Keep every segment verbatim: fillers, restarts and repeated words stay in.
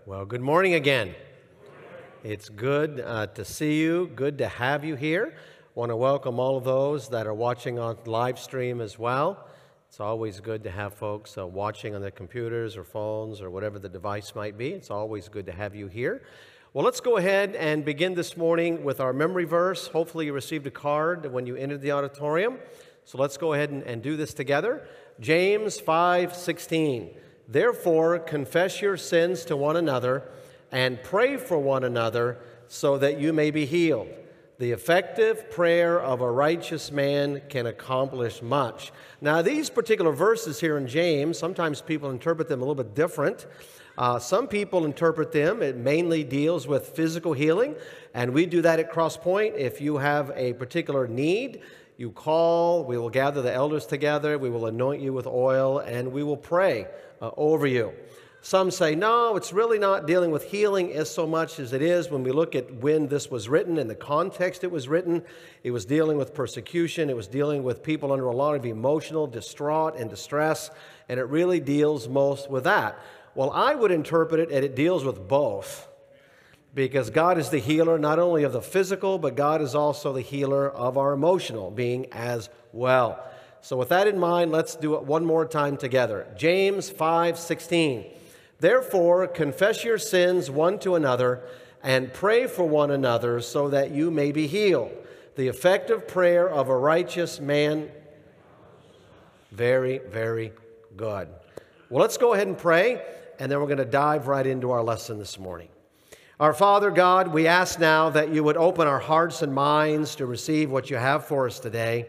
Well, good morning again. It's good uh, to see you, good to have you here. I want to welcome all of those that are watching on live stream as well. It's always good to have folks uh, watching on their computers or phones or whatever the device might be. It's always good to have you here. Well, let's go ahead and begin this morning with our memory verse. Hopefully you received a card when you entered the auditorium. So let's go ahead and, and do this together. James five sixteen. Therefore, confess your sins to one another and pray for one another so that you may be healed. The effective prayer of a righteous man can accomplish much. Now, these particular verses here in James, sometimes people interpret them a little bit different. Uh, some people interpret them, it mainly deals with physical healing, and we do that at Cross Point. If you have a particular need, you call, we will gather the elders together, we will anoint you with oil, and we will pray uh, over you. Some say, no, it's really not dealing with healing as so much as it is when we look at when this was written and the context it was written. It was dealing with persecution. It was dealing with people under a lot of emotional distraught and distress, and it really deals most with that. Well, I would interpret it, and it deals with both, because God is the healer not only of the physical, but God is also the healer of our emotional being as well. So with that in mind, let's do it one more time together. James five sixteen. Therefore, confess your sins one to another and pray for one another so that you may be healed. The effective prayer of a righteous man. Very, very good. Well, let's go ahead and pray, and then we're going to dive right into our lesson this morning. Our Father God, we ask now that you would open our hearts and minds to receive what you have for us today.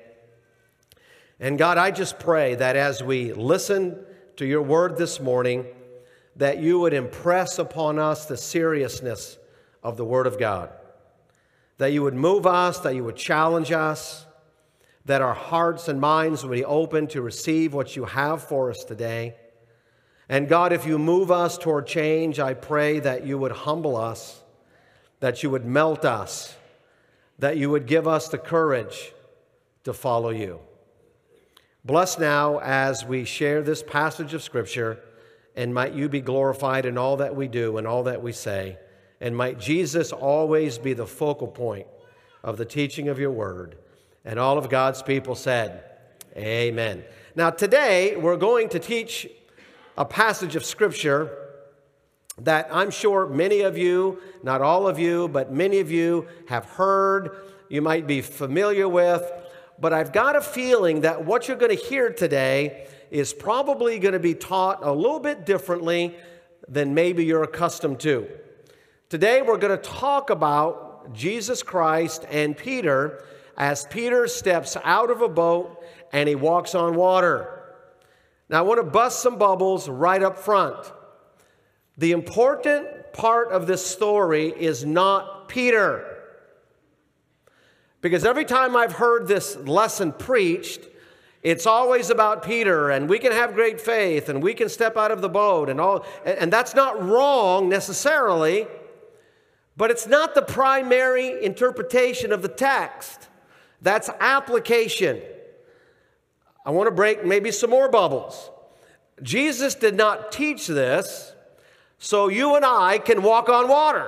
And God, I just pray that as we listen to your word this morning, that you would impress upon us the seriousness of the word of God, that you would move us, that you would challenge us, that our hearts and minds would be open to receive what you have for us today. And God, if you move us toward change, I pray that you would humble us, that you would melt us, that you would give us the courage to follow you. Bless now as we share this passage of Scripture, and might you be glorified in all that we do and all that we say, and might Jesus always be the focal point of the teaching of your word. And all of God's people said, amen. Now today we're going to teach a passage of Scripture that I'm sure many of you, not all of you, but many of you have heard, you might be familiar with, but I've got a feeling that what you're going to hear today is probably going to be taught a little bit differently than maybe you're accustomed to. Today we're going to talk about Jesus Christ and Peter as Peter steps out of a boat and he walks on water. Now I want to bust some bubbles right up front. The important part of this story is not Peter. Because every time I've heard this lesson preached, it's always about Peter, and we can have great faith, and we can step out of the boat, and all, and that's not wrong necessarily, but it's not the primary interpretation of the text. That's application. I want to break maybe some more bubbles. Jesus did not teach this so you and I can walk on water.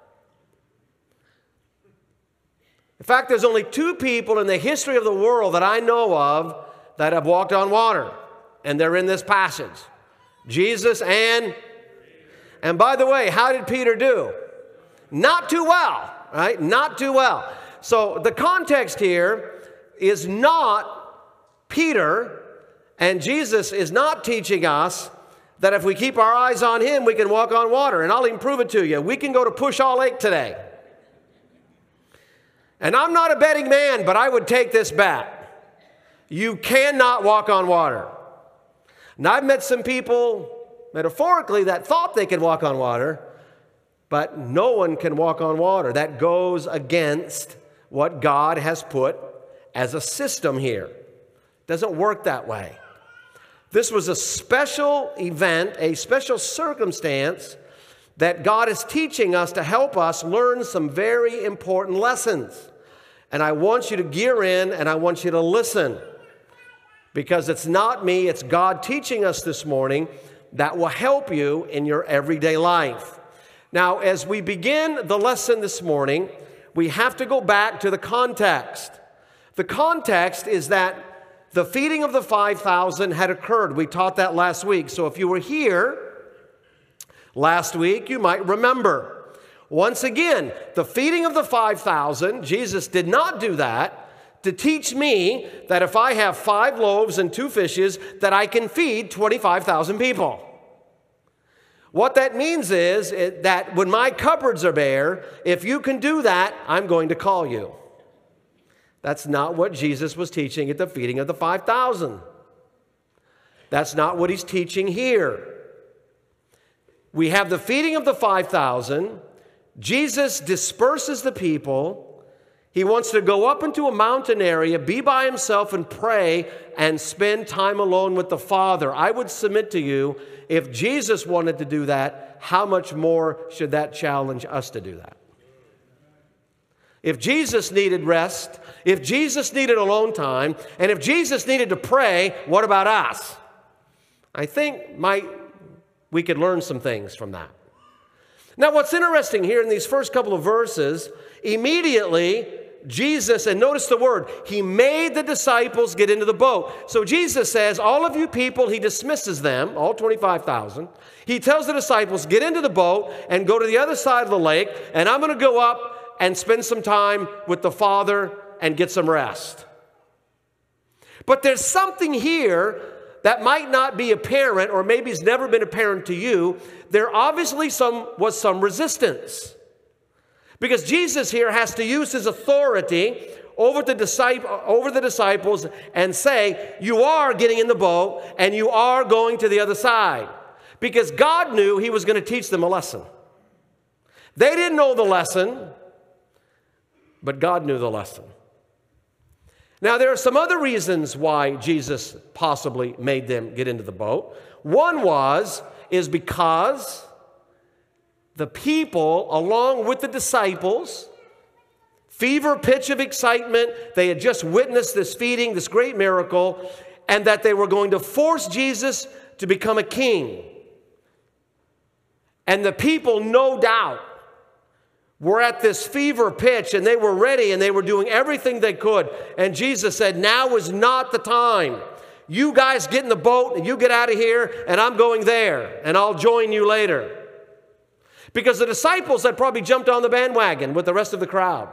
In fact, there's only two people in the history of the world that I know of that have walked on water, and they're in this passage. Jesus and, and by the way, how did Peter do? Not too well, right? Not too well. So the context here is not Peter, and Jesus is not teaching us that if we keep our eyes on him, we can walk on water. And I'll even prove it to you. We can go to Pushaw Lake today. And I'm not a betting man, but I would take this bet. You cannot walk on water. Now, I've met some people, metaphorically, that thought they could walk on water, but no one can walk on water. That goes against what God has put as a system here. It doesn't work that way. This was a special event, a special circumstance that God is teaching us to help us learn some very important lessons. And I want you to gear in and I want you to listen, because it's not me, it's God teaching us this morning that will help you in your everyday life. Now, as we begin the lesson this morning, we have to go back to the context. The context is that the feeding of the five thousand had occurred. We taught that last week. So if you were here last week, you might remember. Once again, the feeding of the five thousand, Jesus did not do that to teach me that if I have five loaves and two fishes, that I can feed twenty-five thousand people. What that means is that when my cupboards are bare, if you can do that, I'm going to call you. That's not what Jesus was teaching at the feeding of the five thousand. That's not what he's teaching here. We have the feeding of the five thousand. Jesus disperses the people. He wants to go up into a mountain area, be by himself and pray and spend time alone with the Father. I would submit to you, if Jesus wanted to do that, how much more should that challenge us to do that? If Jesus needed rest, if Jesus needed alone time, and if Jesus needed to pray, what about us? I think might, we could learn some things from that. Now, what's interesting here in these first couple of verses, immediately Jesus, and notice the word, he made the disciples get into the boat. So Jesus says, all of you people, he dismisses them, all twenty-five thousand. He tells the disciples, get into the boat and go to the other side of the lake, and I'm going to go up and spend some time with the Father and get some rest. But there's something here that might not be apparent, or maybe it's never been apparent to you. There obviously some, was some resistance. Because Jesus here has to use his authority over the, disciple, over the disciples and say, you are getting in the boat and you are going to the other side. Because God knew he was going to teach them a lesson. They didn't know the lesson, but God knew the lesson. Now, there are some other reasons why Jesus possibly made them get into the boat. One was, is because the people, along with the disciples, fever pitch of excitement, they had just witnessed this feeding, this great miracle, and that they were going to force Jesus to become a king. And the people, no doubt, were at this fever pitch, and they were ready, and they were doing everything they could. And Jesus said, now is not the time. You guys get in the boat, and you get out of here, and I'm going there, and I'll join you later. Because the disciples had probably jumped on the bandwagon with the rest of the crowd.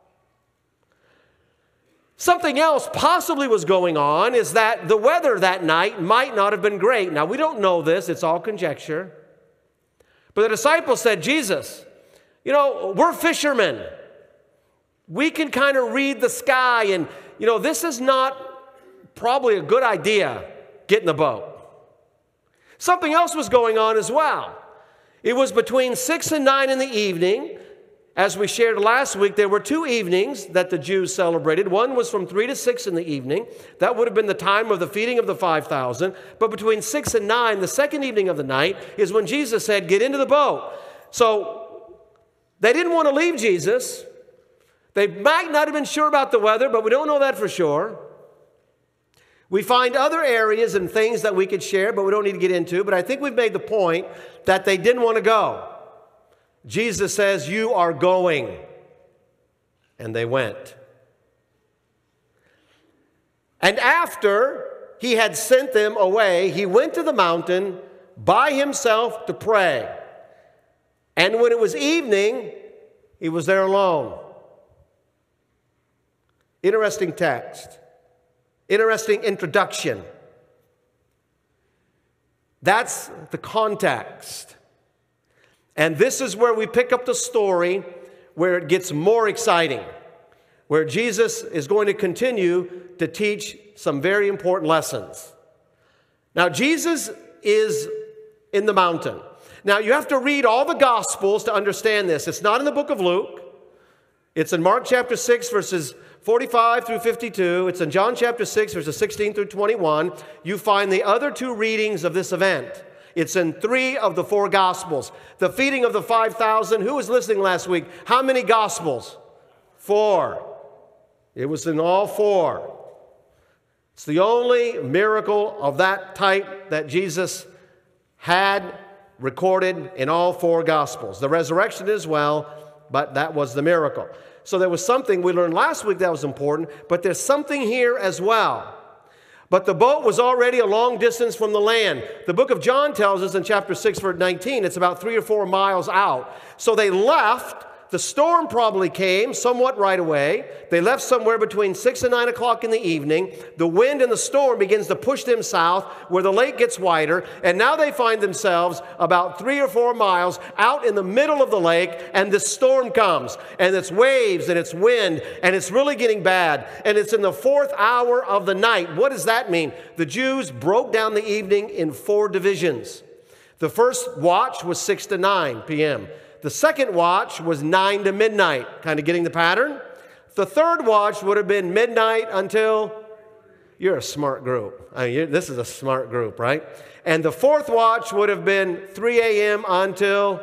Something else possibly was going on is that the weather that night might not have been great. Now, we don't know this. It's all conjecture. But the disciples said, Jesus, you know, we're fishermen. We can kind of read the sky, and, you know, this is not probably a good idea, get in the boat. Something else was going on as well. It was between six and nine in the evening. As we shared last week, there were two evenings that the Jews celebrated. One was from three to six in the evening. That would have been the time of the feeding of the five thousand. But between six and nine, the second evening of the night, is when Jesus said, get into the boat. So they didn't want to leave Jesus. They might not have been sure about the weather, but we don't know that for sure. We find other areas and things that we could share, but we don't need to get into. But I think we've made the point that they didn't want to go. Jesus says, you are going. And they went. And after he had sent them away, he went to the mountain by himself to pray. And when it was evening, he was there alone. Interesting text. Interesting introduction. That's the context. And this is where we pick up the story where it gets more exciting, where Jesus is going to continue to teach some very important lessons. Now, Jesus is in the mountain. Now, you have to read all the Gospels to understand this. It's not in the book of Luke. It's in Mark chapter six, verses forty-five through fifty-two. It's in John chapter six, verses sixteen through twenty-one. You find the other two readings of this event. It's in three of the four Gospels. The feeding of the five thousand. Who was listening last week? How many Gospels? Four. It was in all four. It's the only miracle of that type that Jesus had recorded in all four Gospels. The resurrection as well, but that was the miracle. So there was something we learned last week that was important, but there's something here as well. But the boat was already a long distance from the land. The book of John tells us in chapter six, verse nineteen, it's about three or four miles out. So they left. The storm probably came somewhat right away. They left somewhere between six and nine o'clock in the evening. The wind and the storm begins to push them south where the lake gets wider. And now they find themselves about three or four miles out in the middle of the lake. And the storm comes. And it's waves and it's wind. And it's really getting bad. And it's in the fourth hour of the night. What does that mean? The Jews broke down the evening in four divisions. The first watch was six to nine p.m. The second watch was nine to midnight, kind of getting the pattern. The third watch would have been midnight until, you're a smart group. I mean, you're, this is a smart group, right? And the fourth watch would have been three a.m. until.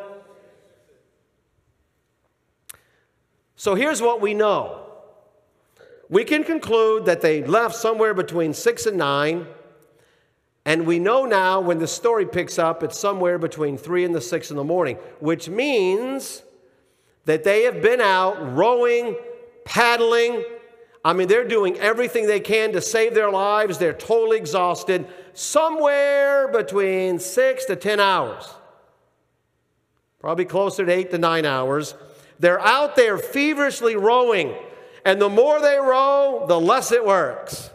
So here's what we know. We can conclude that they left somewhere between six and nine. And we know now when the story picks up, it's somewhere between three and the six in the morning, which means that they have been out rowing, paddling. I mean, they're doing everything they can to save their lives. They're totally exhausted. Somewhere between six to ten hours. Probably closer to eight to nine hours. They're out there feverishly rowing. And the more they row, the less it works.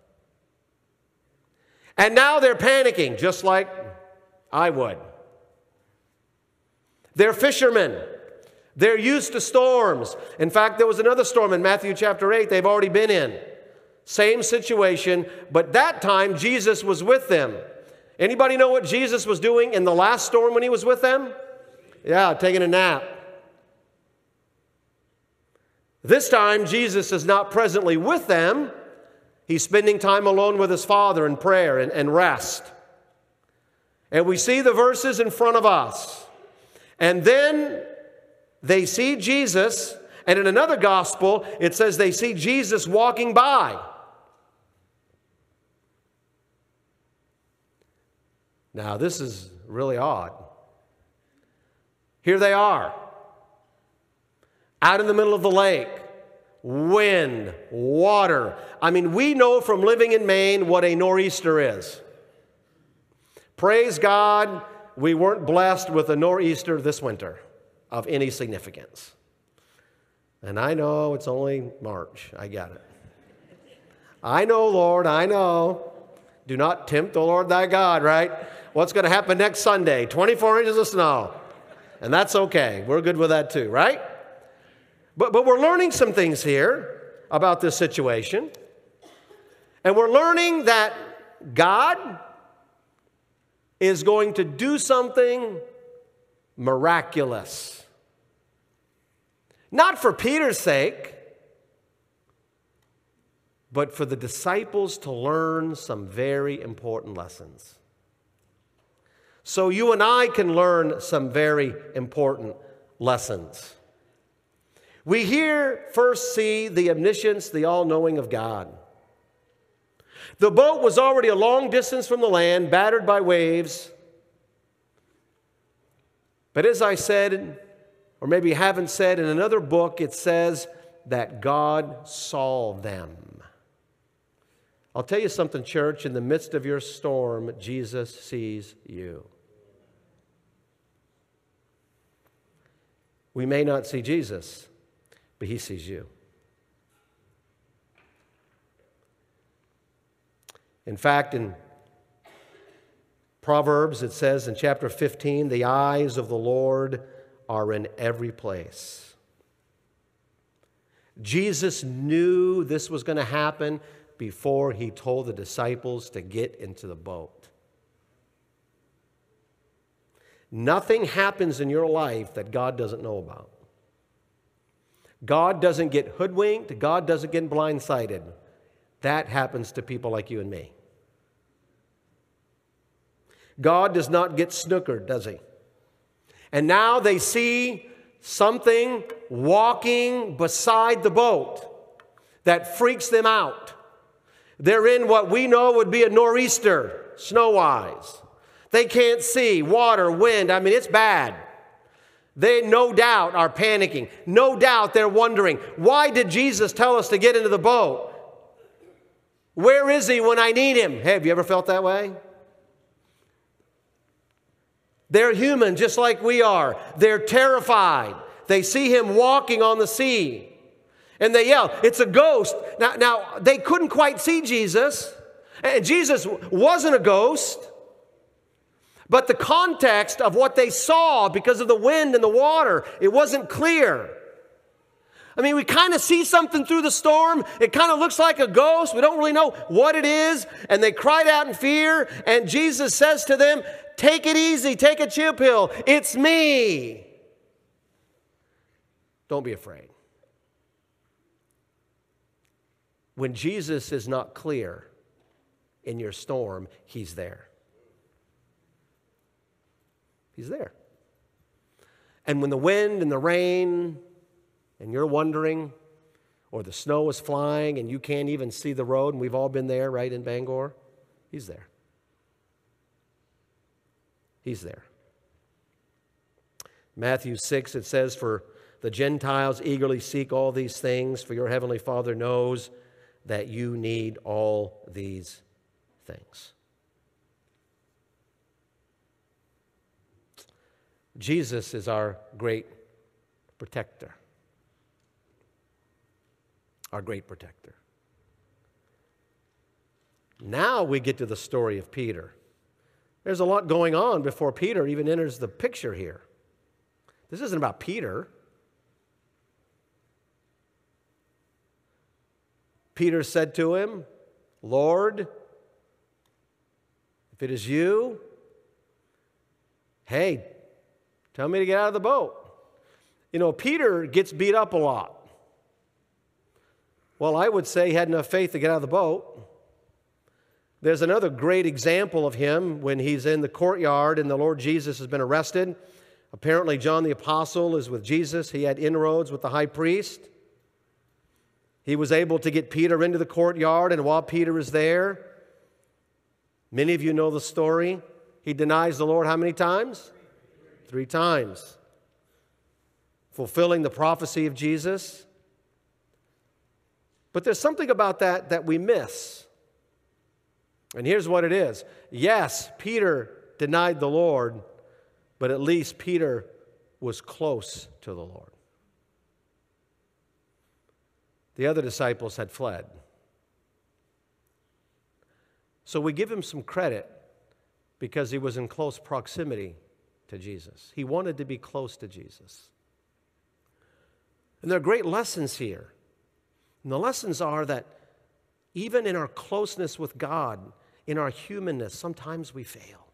And now they're panicking, just like I would. They're fishermen. They're used to storms. In fact, there was another storm in Matthew chapter eight they've already been in. Same situation, but that time Jesus was with them. Anybody know what Jesus was doing in the last storm when he was with them? Yeah, taking a nap. This time, Jesus is not presently with them. He's spending time alone with his Father in prayer and, and rest. And we see the verses in front of us. And then they see Jesus, and in another gospel, it says they see Jesus walking by. Now, this is really odd. Here they are, out in the middle of the lake. Wind, water. I mean, we know from living in Maine what a nor'easter is. Praise God, we weren't blessed with a nor'easter this winter of any significance. And I know it's only March. I get it. I know, Lord, I know. Do not tempt the Lord thy God, right? What's going to happen next Sunday? twenty-four inches of snow. And that's okay. We're good with that too, right? But, but we're learning some things here about this situation. And we're learning that God is going to do something miraculous. Not for Peter's sake, but for the disciples to learn some very important lessons. So you and I can learn some very important lessons. We here first see the omniscience, the all-knowing of God. The boat was already a long distance from the land, battered by waves. But as I said, or maybe haven't said, in another book it says that God saw them. I'll tell you something, church, in the midst of your storm, Jesus sees you. We may not see Jesus, but he sees you. In fact, in Proverbs, it says in chapter fifteen, the eyes of the Lord are in every place. Jesus knew this was going to happen before he told the disciples to get into the boat. Nothing happens in your life that God doesn't know about. God doesn't get hoodwinked. God doesn't get blindsided. That happens to people like you and me. God does not get snookered, does he? And now they see something walking beside the boat that freaks them out. They're in what we know would be a nor'easter, snow-wise. They can't see. Water, wind. I mean, it's bad. They no doubt are panicking. No doubt they're wondering, why did Jesus tell us to get into the boat? Where is he when I need him? Hey, have you ever felt that way? They're human just like we are. They're terrified. They see him walking on the sea. And they yell, it's a ghost. Now, now they couldn't quite see Jesus. And Jesus wasn't a ghost. But the context of what they saw because of the wind and the water, it wasn't clear. I mean, we kind of see something through the storm. It kind of looks like a ghost. We don't really know what it is. And they cried out in fear. And Jesus says to them, take it easy. Take a chill pill. It's me. Don't be afraid. When Jesus is not clear in your storm, he's there. He's there. And when the wind and the rain and you're wondering, or the snow is flying and you can't even see the road, and we've all been there, right, in Bangor, he's there. He's there. Matthew six, it says, for the Gentiles eagerly seek all these things, for your heavenly Father knows that you need all these things. Jesus is our great protector. Our great protector. Now we get to the story of Peter. There's a lot going on before Peter even enters the picture here. This isn't about Peter. Peter said to him, Lord, if it is you, hey, tell me to get out of the boat. You know, Peter gets beat up a lot. Well, I would say he had enough faith to get out of the boat. There's another great example of him when he's in the courtyard and the Lord Jesus has been arrested. Apparently, John the Apostle is with Jesus. He had inroads with the high priest. He was able to get Peter into the courtyard, and while Peter is there, many of you know the story. He denies the Lord how many times? Three times. Fulfilling the prophecy of Jesus. But there's something about that that we miss. And here's what it is. Yes, Peter denied the Lord, but at least Peter was close to the Lord. The other disciples had fled. So we give him some credit because he was in close proximity to Jesus. He wanted to be close to Jesus. And there are great lessons here. And the lessons are that even in our closeness with God, in our humanness, sometimes we fail.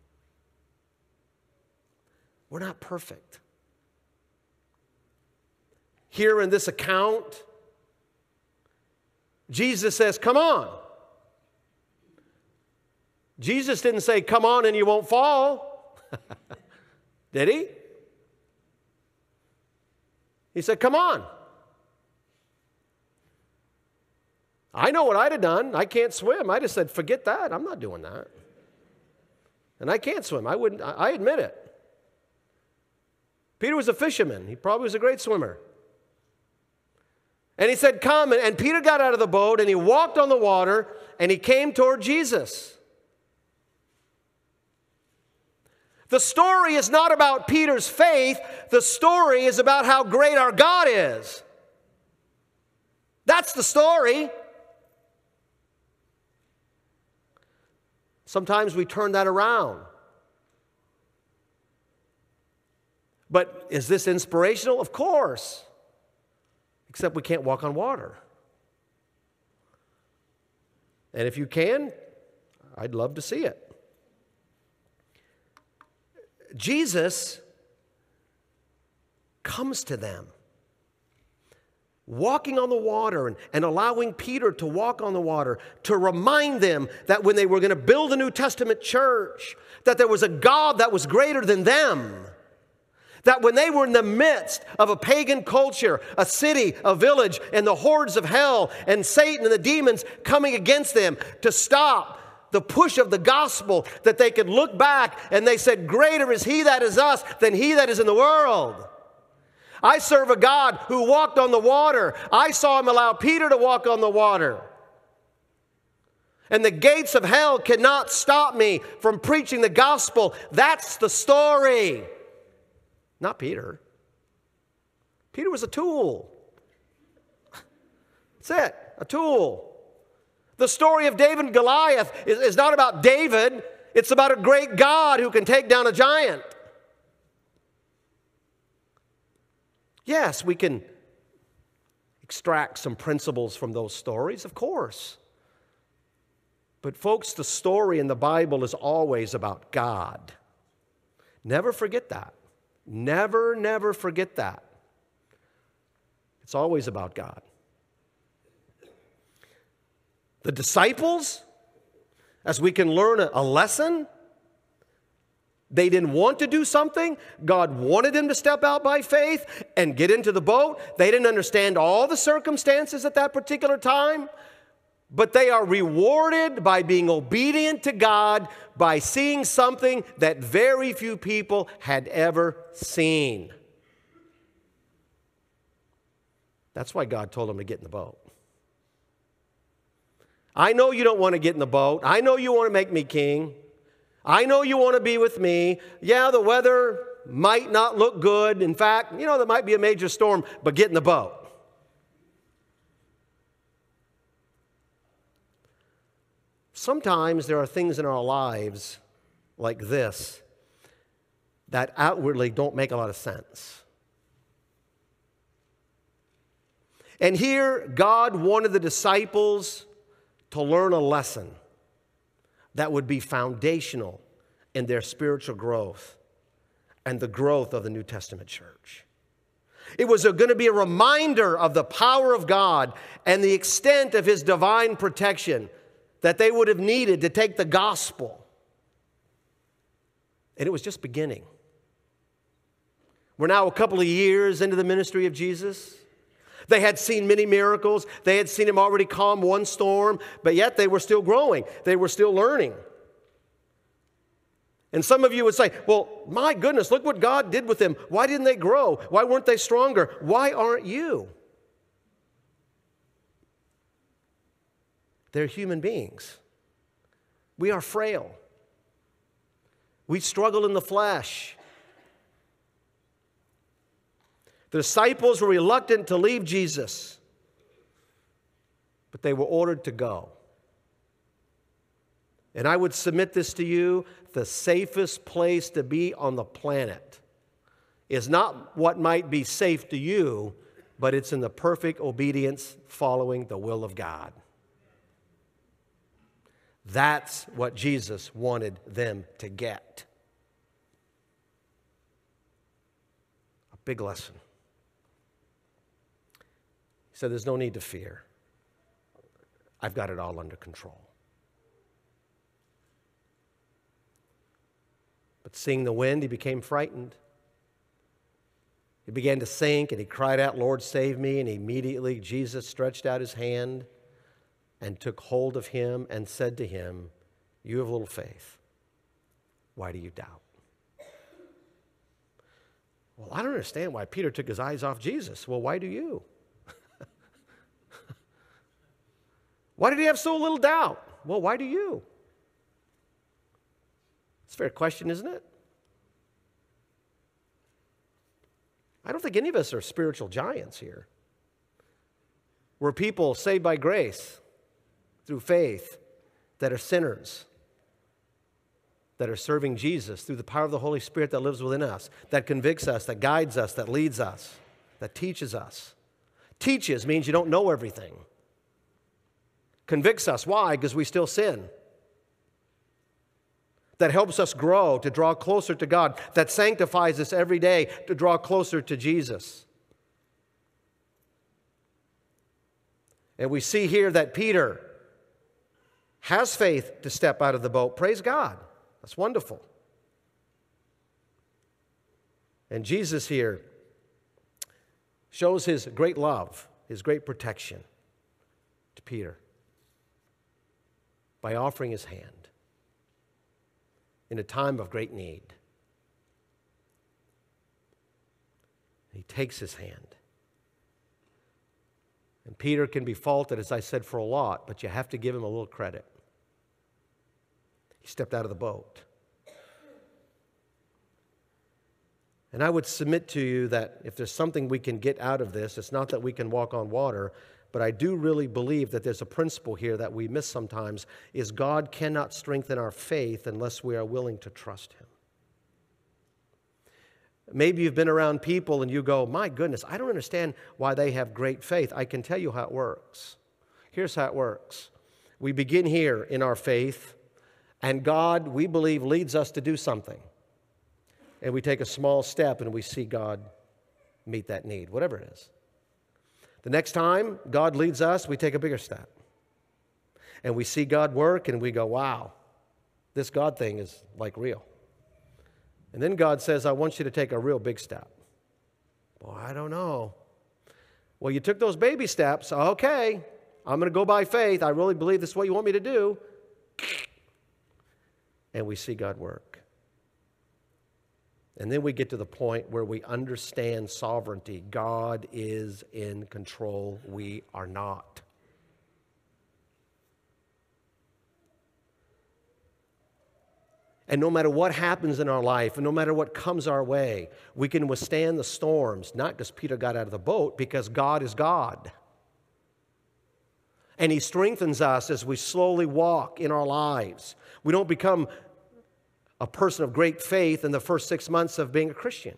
We're not perfect. Here in this account, Jesus says, come on. Jesus didn't say, come on and you won't fall. Did he? He said, come on. I know what I'd have done. I can't swim. I just said, forget that. I'm not doing that. And I can't swim. I wouldn't. I admit it. Peter was a fisherman. He probably was a great swimmer. And he said, come. And Peter got out of the boat and he walked on the water and he came toward Jesus. The story is not about Peter's faith. The story is about how great our God is. That's the story. Sometimes we turn that around. But is this inspirational? Of course. Except we can't walk on water. And if you can, I'd love to see it. Jesus comes to them, walking on the water and, and allowing Peter to walk on the water to remind them that when they were going to build a New Testament church, that there was a God that was greater than them. That when they were in the midst of a pagan culture, a city, a village, and the hordes of hell and Satan and the demons coming against them, to stop, the push of the gospel, that they could look back and they said, greater is he that is us than he that is in the world. I serve a God who walked on the water. I saw him allow Peter to walk on the water. And the gates of hell cannot stop me from preaching the gospel. That's the story. Not Peter. Peter was a tool. That's it, a tool. The story of David and Goliath is, is not about David. It's about a great God who can take down a giant. Yes, we can extract some principles from those stories, of course. But folks, the story in the Bible is always about God. Never forget that. Never, never forget that. It's always about God. The disciples, as we can learn a, a lesson, they didn't want to do something. God wanted them to step out by faith and get into the boat. They didn't understand all the circumstances at that particular time. But they are rewarded by being obedient to God, by seeing something that very few people had ever seen. That's why God told them to get in the boat. I know you don't want to get in the boat. I know you want to make me king. I know you want to be with me. Yeah, the weather might not look good. In fact, you know, there might be a major storm, but get in the boat. Sometimes there are things in our lives like this that outwardly don't make a lot of sense. And here, God wanted the disciples to learn a lesson that would be foundational in their spiritual growth and the growth of the New Testament church. It was going to be a reminder of the power of God and the extent of his divine protection that they would have needed to take the gospel. And it was just beginning. We're now a couple of years into the ministry of Jesus. They had seen many miracles. They had seen him already calm one storm, but yet they were still growing. They were still learning. And some of you would say, well, my goodness, look what God did with them. Why didn't they grow? Why weren't they stronger? Why aren't you? They're human beings. We are frail. We struggle in the flesh. The disciples were reluctant to leave Jesus, but they were ordered to go. And I would submit this to you, the safest place to be on the planet is not what might be safe to you, but it's in the perfect obedience following the will of God. That's what Jesus wanted them to get. A big lesson. He said, there's no need to fear. I've got it all under control. But seeing the wind, he became frightened. He began to sink, and he cried out, Lord, save me. And immediately Jesus stretched out his hand and took hold of him and said to him, you have little faith. Why do you doubt? Well, I don't understand why Peter took his eyes off Jesus. Well, why do you? Why did he have so little doubt? Well, why do you? It's a fair question, isn't it? I don't think any of us are spiritual giants here. We're people saved by grace through faith that are sinners, that are serving Jesus through the power of the Holy Spirit that lives within us, that convicts us, that guides us, that leads us, that teaches us. Teaches means you don't know everything. Convicts us. Why? Because we still sin. That helps us grow, to draw closer to God, that sanctifies us every day to draw closer to Jesus. And we see here that Peter has faith to step out of the boat. Praise God. That's wonderful. And Jesus here shows his great love, his great protection to Peter by offering his hand. in a time of great need. He takes his hand. And Peter can be faulted, as I said, for a lot, but you have to give him a little credit. He stepped out of the boat. And I would submit to you that if there's something we can get out of this, it's not that we can walk on water, but I do really believe that there's a principle here that we miss sometimes, is God cannot strengthen our faith unless we are willing to trust him. Maybe you've been around people and you go, my goodness, I don't understand why they have great faith. I can tell you how it works. Here's how it works. We begin here in our faith, and God, we believe, leads us to do something. And we take a small step and we see God meet that need, whatever it is. The next time God leads us, we take a bigger step. And we see God work and we go, wow, this God thing is like real. And then God says, I want you to take a real big step. Well, I don't know. Well, you took those baby steps. Okay, I'm going to go by faith. I really believe this is what you want me to do. And we see God work. And then we get to the point where we understand sovereignty. God is in control. We are not. And no matter what happens in our life, and no matter what comes our way, we can withstand the storms, not because Peter got out of the boat, because God is God. And he strengthens us as we slowly walk in our lives. We don't become a person of great faith in the first six months of being a Christian.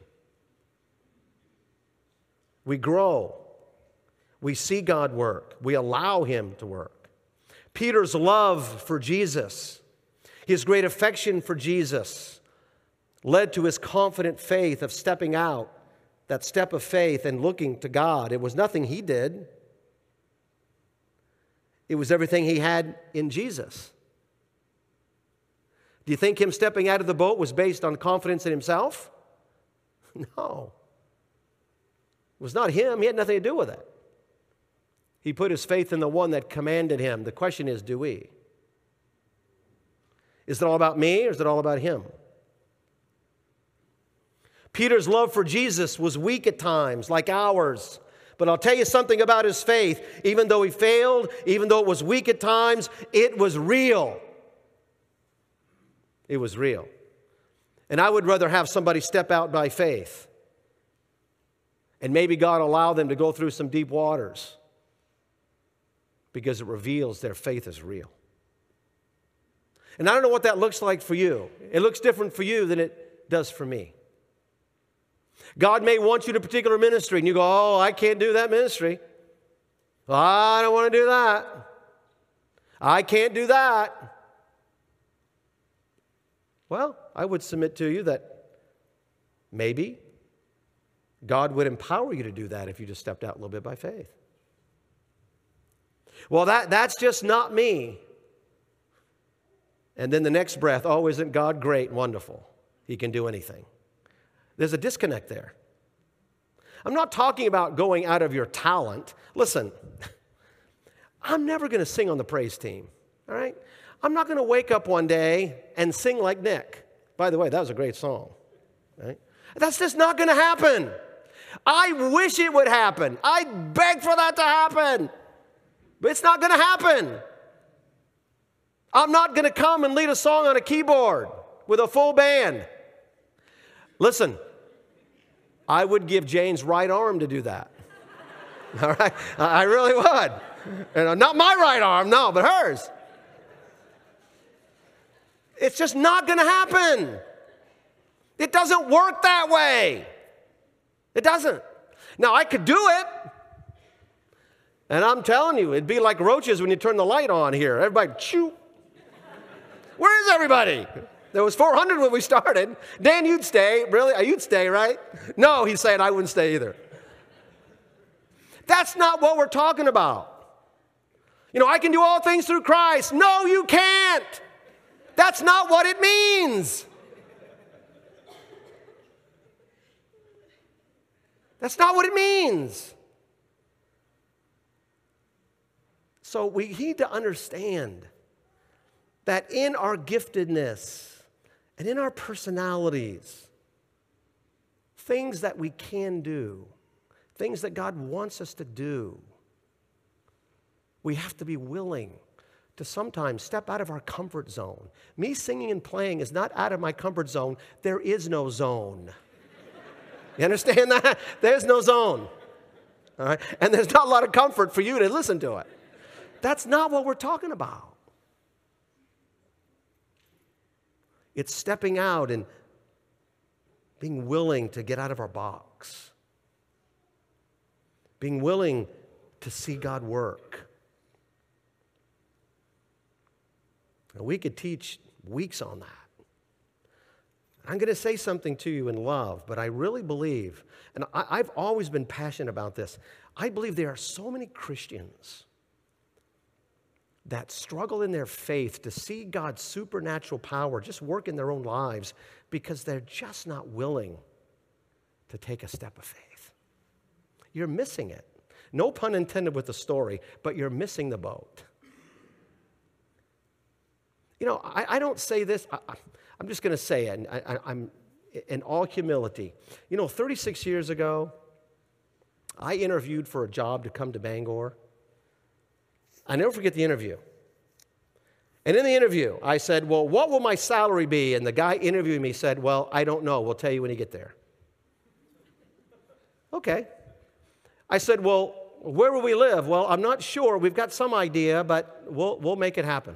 We grow. We see God work. We allow him to work. Peter's love for Jesus, his great affection for Jesus, led to his confident faith of stepping out, that step of faith and looking to God. It was nothing he did. It was everything he had in Jesus. Do you think him stepping out of the boat was based on confidence in himself? No. It was not him. He had nothing to do with it. He put his faith in the one that commanded him. The question is, do we? Is it all about me or is it all about him? Peter's love for Jesus was weak at times, like ours. But I'll tell you something about his faith. Even though he failed, even though it was weak at times, it was real. It was real. And I would rather have somebody step out by faith. And maybe God allow them to go through some deep waters, because it reveals their faith is real. And I don't know what that looks like for you. It looks different for you than it does for me. God may want you to a particular ministry, and you go, oh, I can't do that ministry. Well, I don't want to do that. I can't do that. Well, I would submit to you that maybe God would empower you to do that if you just stepped out a little bit by faith. Well, that, that's just not me. And then the next breath, oh, isn't God great and wonderful? He can do anything. There's a disconnect there. I'm not talking about going out of your talent. Listen, I'm never going to sing on the praise team, all right? I'm not going to wake up one day and sing like Nick. By the way, that was a great song, right? That's just not going to happen. I wish it would happen. I beg for that to happen. But it's not going to happen. I'm not going to come and lead a song on a keyboard with a full band. Listen, I would give Jane's right arm to do that. All right? I really would. And not my right arm, no, but hers. It's just not going to happen. It doesn't work that way. It doesn't. Now, I could do it. And I'm telling you, it'd be like roaches when you turn the light on here. Everybody, chew. Where is everybody? There was four hundred when we started. Dan, you'd stay. Really? You'd stay, right? No, he's saying I wouldn't stay either. That's not what we're talking about. You know, I can do all things through Christ. No, you can't. That's not what it means. That's not what it means. So we need to understand that in our giftedness and in our personalities, things that we can do, things that God wants us to do, we have to be willing to sometimes step out of our comfort zone. Me singing and playing is not out of my comfort zone. There is no zone. You understand that? There's no zone. All right? And there's not a lot of comfort for you to listen to it. That's not what we're talking about. It's stepping out and being willing to get out of our box. Being willing to see God work. Now, we could teach weeks on that. I'm going to say something to you in love, but I really believe, and I, I've always been passionate about this, I believe there are so many Christians that struggle in their faith to see God's supernatural power just work in their own lives because they're just not willing to take a step of faith. You're missing it. No pun intended with the story, but you're missing the boat. You know, I, I don't say this, I, I'm just going to say it, and I, I'm in all humility. You know, thirty-six years ago, I interviewed for a job to come to Bangor. I never forget the interview. And in the interview, I said, well, what will my salary be? And the guy interviewing me said, well, I don't know. We'll tell you when you get there. Okay. I said, well, where will we live? Well, I'm not sure. We've got some idea, but we'll, we'll make it happen.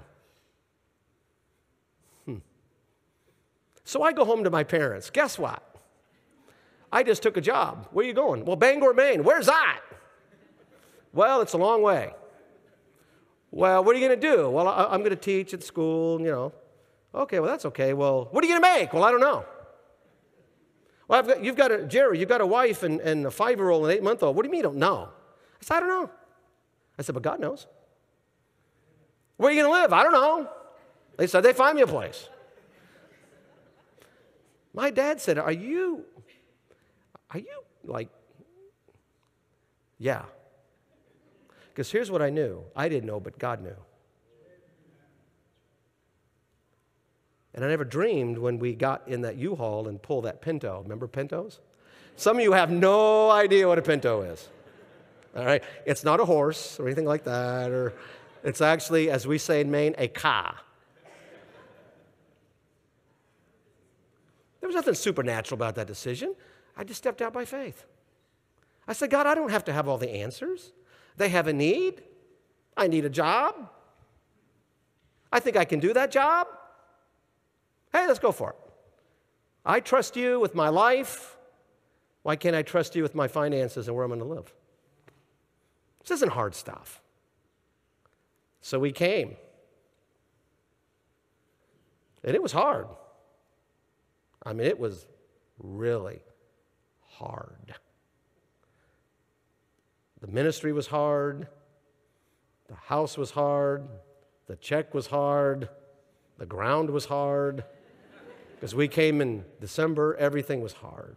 Hmm. So I go home to my parents. Guess what? I just took a job. Where are you going? Well, Bangor, Maine. Where's that? Well, it's a long way. Well, what are you going to do? Well, I, I'm going to teach at school, you know. Okay, well, that's okay. Well, what are you going to make? Well, I don't know. Well, I've got, you've got a, Jerry, you've got a wife and, and a five-year-old and an eight-month-old. What do you mean you don't know? I said, I don't know. I said, but God knows. Where are you going to live? I don't know. They said, they find me a place. My dad said, are you, are you like, yeah. Because here's what I knew. I didn't know, but God knew. And I never dreamed when we got in that U-Haul and pulled that Pinto. Remember Pintos? Some of you have no idea what a Pinto is. All right? It's not a horse or anything like that. Or it's actually, as we say in Maine, a car. There was nothing supernatural about that decision. I just stepped out by faith. I said, God, I don't have to have all the answers. They have a need. I need a job. I think I can do that job. Hey, let's go for it. I trust you with my life. Why can't I trust you with my finances and where I'm going to live? This isn't hard stuff. So we came. And it was hard. I mean, it was really hard. The ministry was hard. The house was hard. The check was hard. The ground was hard. Because we came in December, everything was hard.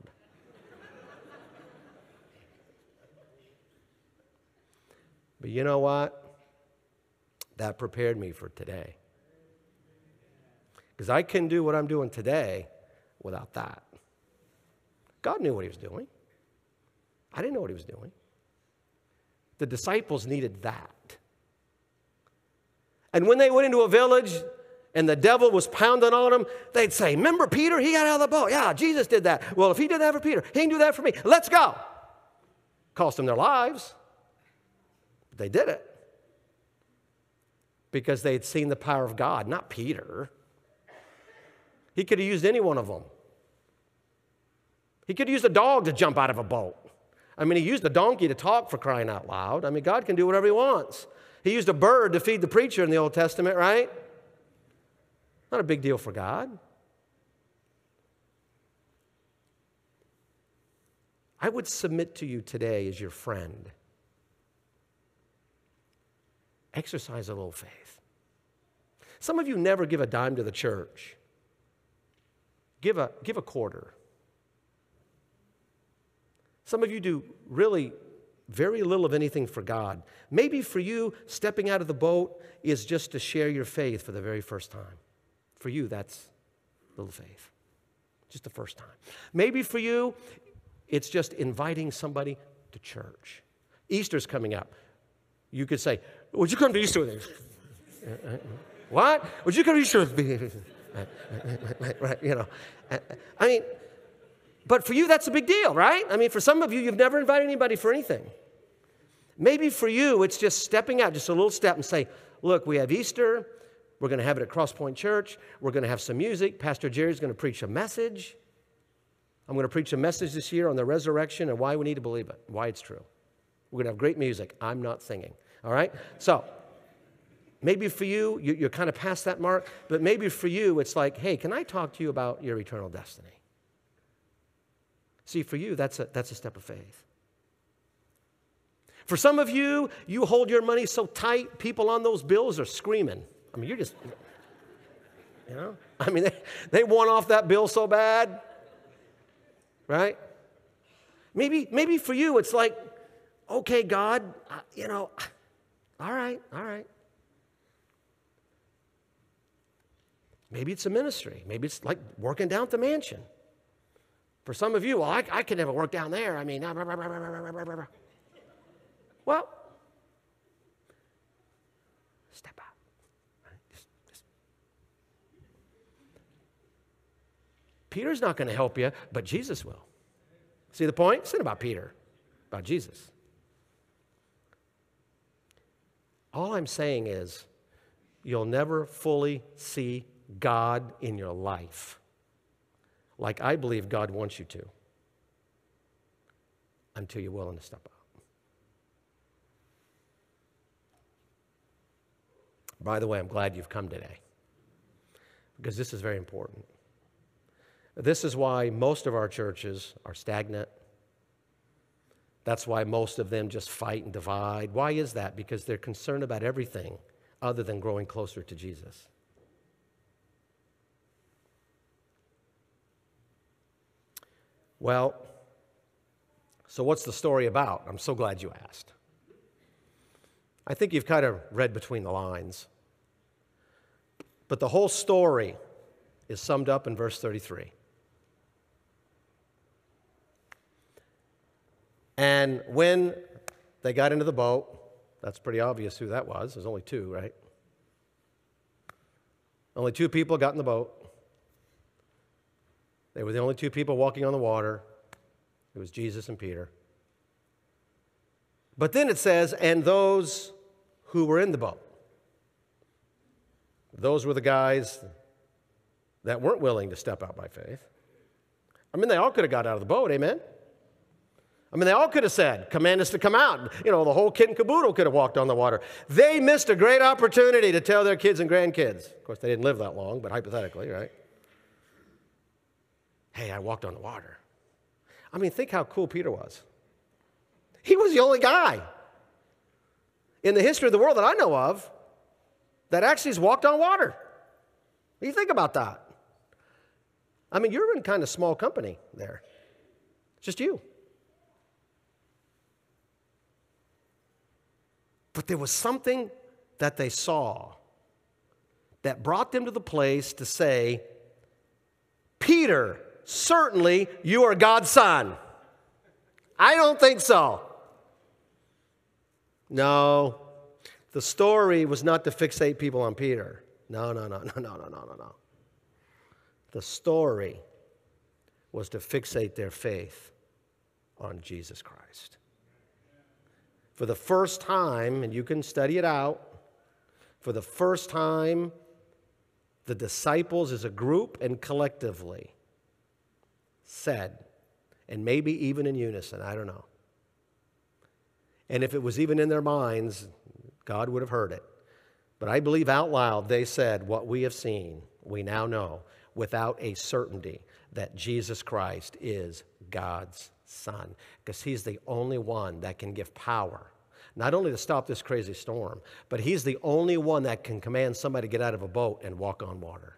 But you know what? That prepared me for today. Because I couldn't do what I'm doing today without that. God knew what he was doing. I didn't know what he was doing. The disciples needed that. And when they went into a village and the devil was pounding on them, they'd say, remember Peter? He got out of the boat. Yeah, Jesus did that. Well, if he did that for Peter, he can do that for me. Let's go. Cost them their lives. But they did it. Because they'd seen the power of God, not Peter. He could have used any one of them. He could have used a dog to jump out of a boat. I mean, he used a donkey to talk, for crying out loud. I mean, God can do whatever he wants. He used a bird to feed the preacher in the Old Testament, right? Not a big deal for God. I would submit to you today as your friend. Exercise a little faith. Some of you never give a dime to the church. Give a, give a quarter. Some of you do really very little of anything for God. Maybe for you, stepping out of the boat is just to share your faith for the very first time. For you, that's, Little faith. Just the first time. Maybe for you, it's just inviting somebody to church. Easter's coming up. You could say, would you come to Easter with me? What? Would you come to Easter with me? Right, you know. I mean, but for you, that's a big deal, right? I mean, for some of you, you've never invited anybody for anything. Maybe for you, it's just stepping out, just a little step and say, look, we have Easter. We're going to have it at Cross Point Church. We're going to have some music. Pastor Jerry's going to preach a message. I'm going to preach a message this year on the resurrection and why we need to believe it, why it's true. We're going to have great music. I'm not singing, all right? So maybe for you, you, you're kind of past that mark, but maybe for you, it's like, hey, can I talk to you about your eternal destiny? See, for you, that's a, that's a step of faith. For some of you, you hold your money so tight, people on those bills are screaming. I mean, you're just, you know, I mean, they, they want off that bill so bad, right? Maybe, maybe for you, it's like, okay, God, uh, you know, all right, all right. Maybe it's a ministry. Maybe it's like working down at the mansion. For some of you, well, I, I could never work down there. I mean, well, step out. Just, just. Peter's not going to help you, but Jesus will. See the point? It's not about Peter, about Jesus. All I'm saying is you'll never fully see God in your life like I believe God wants you to until you're willing to step out. By the way, I'm glad you've come today because this is very important. This is why most of our churches are stagnant. That's why most of them just fight and divide. Why is that? Because they're concerned about everything other than growing closer to Jesus. Well, so what's the story about? I'm so glad you asked. I think you've kind of read between the lines. But the whole story is summed up in verse thirty-three. And when they got into the boat, that's pretty obvious who that was. There's only two, right? Only two people got in the boat. They were the only two people walking on the water. It was Jesus and Peter. But then it says, and those who were in the boat. Those were the guys that weren't willing to step out by faith. I mean, they all could have got out of the boat, amen? I mean, they all could have said, command us to come out. You know, the whole kit and caboodle could have walked on the water. They missed a great opportunity to tell their kids and grandkids. Of course, they didn't live that long, but hypothetically, right? Hey, I walked on the water. I mean, think how cool Peter was. He was the only guy in the history of the world that I know of that actually has walked on water. What do you think about that? I mean, you're in kind of small company there. It's just you. But there was something that they saw that brought them to the place to say, Peter, certainly you are God's son. I don't think so. No, the story was not to fixate people on Peter. No, no, no, no, no, no, no, no, no. The story was to fixate their faith on Jesus Christ. For the first time, and you can study it out, for the first time, the disciples as a group and collectively said, and maybe even in unison, I don't know. And if it was even in their minds, God would have heard it. But I believe out loud they said, what we have seen, we now know without a certainty that Jesus Christ is God's Son. Because he's the only one that can give power, not only to stop this crazy storm, but he's the only one that can command somebody to get out of a boat and walk on water.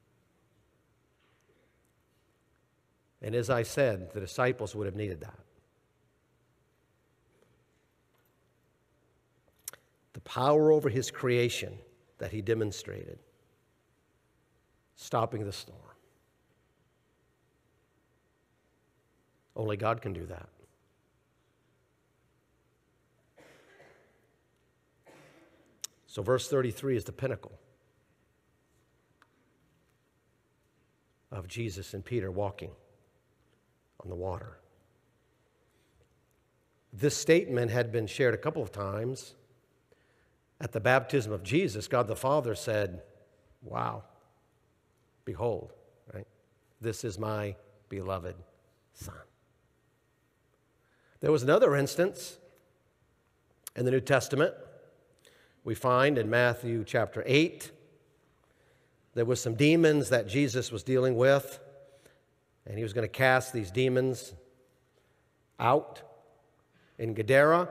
And as I said, the disciples would have needed that. The power over his creation that he demonstrated, stopping the storm. Only God can do that. So verse thirty-three is the pinnacle of Jesus and Peter walking on the water. This statement had been shared a couple of times. At the baptism of Jesus, God the Father said, wow, behold, right? This is my beloved Son. There was another instance in the New Testament. We find in Matthew chapter eight, there was some demons that Jesus was dealing with, and he was going to cast these demons out in Gadara.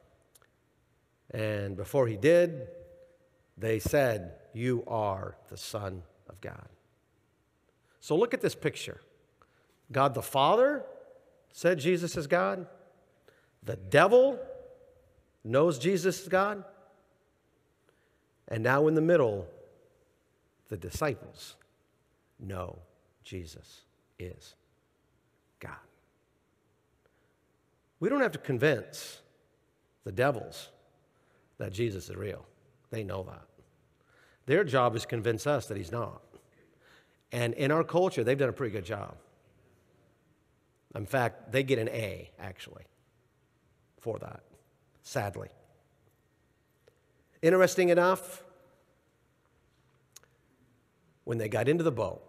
And before he did, they said, you are the Son of God. So look at this picture. God the Father said Jesus is God. The devil knows Jesus is God. And now in the middle, the disciples know Jesus is God. We don't have to convince the devils that Jesus is real. They know that. Their job is to convince us that he's not. And in our culture, they've done a pretty good job. In fact, they get an A, actually, for that, sadly. Interesting enough, when they got into the boat,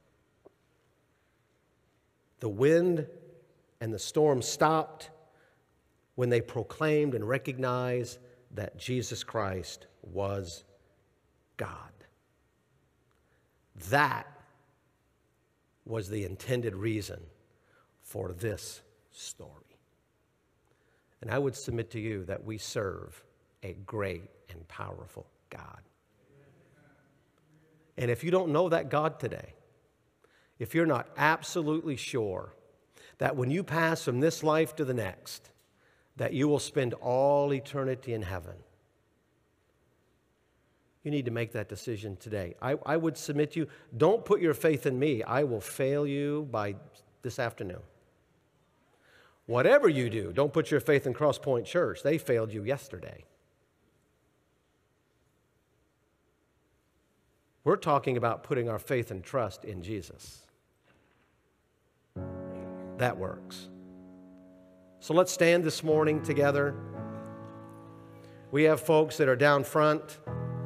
the wind and the storm stopped when they proclaimed and recognized that Jesus Christ was God. That was the intended reason for this story. And I would submit to you that we serve a great and powerful God. And if you don't know that God today, if you're not absolutely sure that when you pass from this life to the next, that you will spend all eternity in heaven, you need to make that decision today. I, I would submit to you, don't put your faith in me. I will fail you by this afternoon. Whatever you do, don't put your faith in Cross Point Church. They failed you yesterday. We're talking about putting our faith and trust in Jesus. That works. So let's stand this morning together. We have folks that are down front.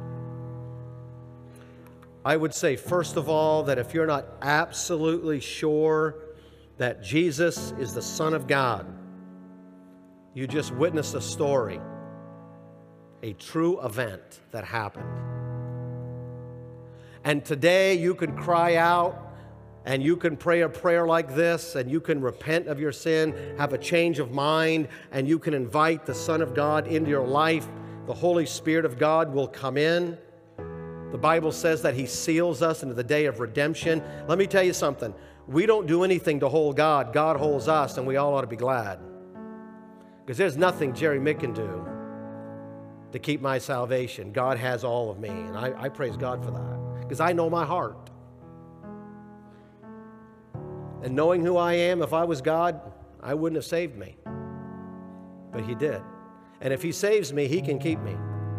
I would say, first of all, that if you're not absolutely sure that Jesus is the Son of God, you just witnessed a story, a true event that happened. And today you can cry out and you can pray a prayer like this, and you can repent of your sin, have a change of mind, and you can invite the Son of God into your life. The Holy Spirit of God will come in. The Bible says that he seals us into the day of redemption. Let me tell you something. We don't do anything to hold God. God holds us, and we all ought to be glad. Because there's nothing Jerry Mick can do to keep my salvation. God has all of me, and I, I praise God for that. Because I know my heart. And knowing who I am, if I was God, I wouldn't have saved me. But he did. And if he saves me, he can keep me.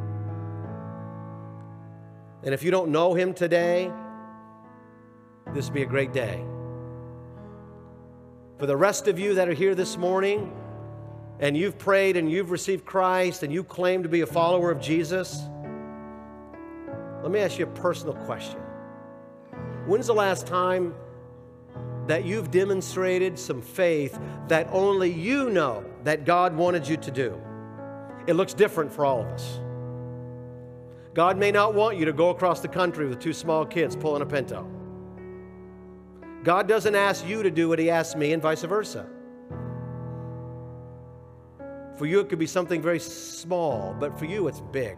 And if you don't know him today, this would be a great day. For the rest of you that are here this morning, and you've prayed and you've received Christ and you claim to be a follower of Jesus, let me ask you a personal question. When's the last time that you've demonstrated some faith that only you know that God wanted you to do? It looks different for all of us. God may not want you to go across the country with two small kids pulling a Pinto. God doesn't ask you to do what he asks me, and vice versa. For you, it could be something very small, but for you, it's big.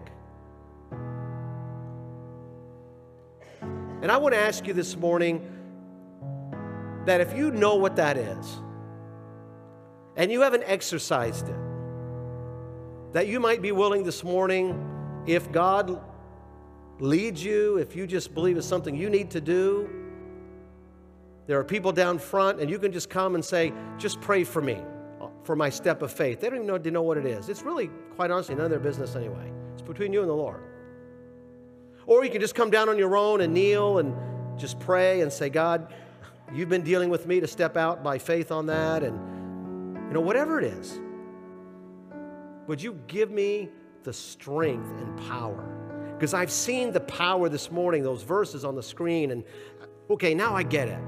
And I want to ask you this morning that if you know what that is, and you haven't exercised it, that you might be willing this morning, if God leads you, if you just believe it's something you need to do, There are people down front, and you can just come and say, just pray for me, for my step of faith. They don't even know, they know what it is. It's really, quite honestly, none of their business anyway. It's between you and the Lord. Or you can just come down on your own and kneel and just pray and say, God, you've been dealing with me to step out by faith on that. And, you know, whatever it is, would you give me the strength and power? Because I've seen the power this morning, those verses on the screen, and okay, now I get it.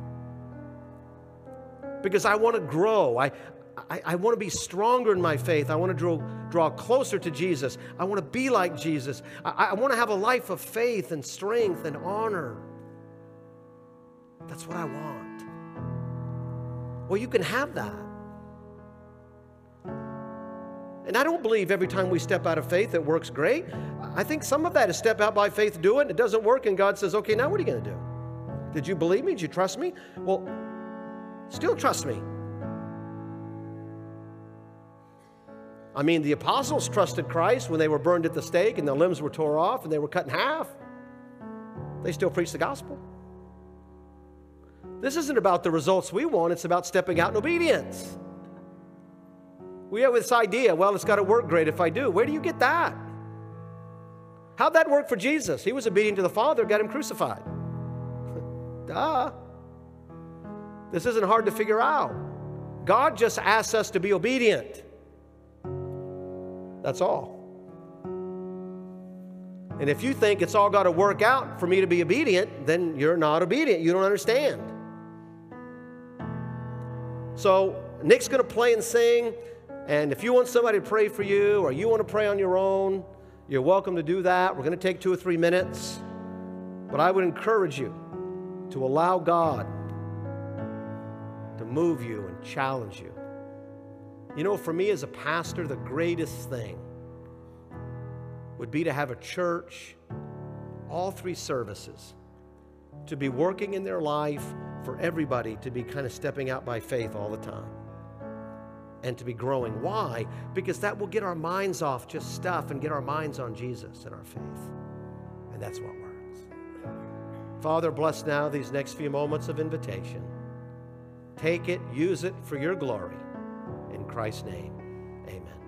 Because I want to grow. I, I, I want to be stronger in my faith. I want to draw, draw closer to Jesus. I want to be like Jesus. I, I want to have a life of faith and strength and honor. That's what I want. Well, you can have that. And I don't believe every time we step out of faith it works great. I think some of that is step out by faith, do it, and it doesn't work, and God says, okay, now what are you going to do? Did you believe me? Did you trust me? Well, still trust me. I mean, the apostles trusted Christ when they were burned at the stake and their limbs were tore off and they were cut in half. They still preached the gospel. This isn't about the results we want. It's about stepping out in obedience. We have this idea, well, it's got to work great if I do. Where do you get that? How'd that work for Jesus? He was obedient to the Father, got him crucified. Duh. This isn't hard to figure out. God just asks us to be obedient. That's all. And if you think it's all got to work out for me to be obedient, then you're not obedient. You don't understand. So Nick's going to play and sing. And if you want somebody to pray for you or you want to pray on your own, you're welcome to do that. We're going to take two or three minutes. But I would encourage you to allow God to move you and challenge you. You know, for me as a pastor, the greatest thing would be to have a church, all three services, to be working in their life for everybody to be kind of stepping out by faith all the time. And to be growing. Why? Because that will get our minds off just stuff and get our minds on Jesus and our faith. And that's what works. Father, bless now these next few moments of invitation. Take it, use it for your glory. In Christ's name, amen.